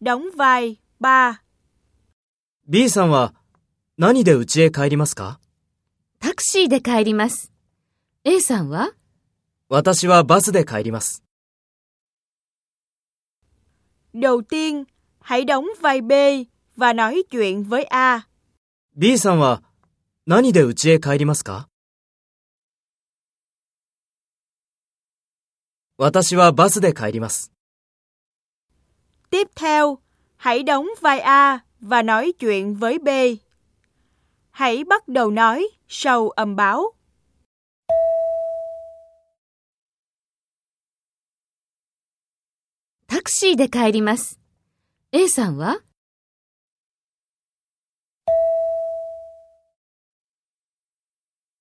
đóng vai ba. B さんは何で家へ帰りますか？ タクシーで帰ります。A さんは？ 私はバスで帰ります。 Đầu tiên, hãy đóng vai B và nói chuyện với A. B さんは何で家へ帰りますか？私はバスで帰ります。 Tiếp theo, hãy đóng vai A và nói chuyện với B. Hãy bắt đầu nói sau âm báo. タクシーで帰ります。A さんは？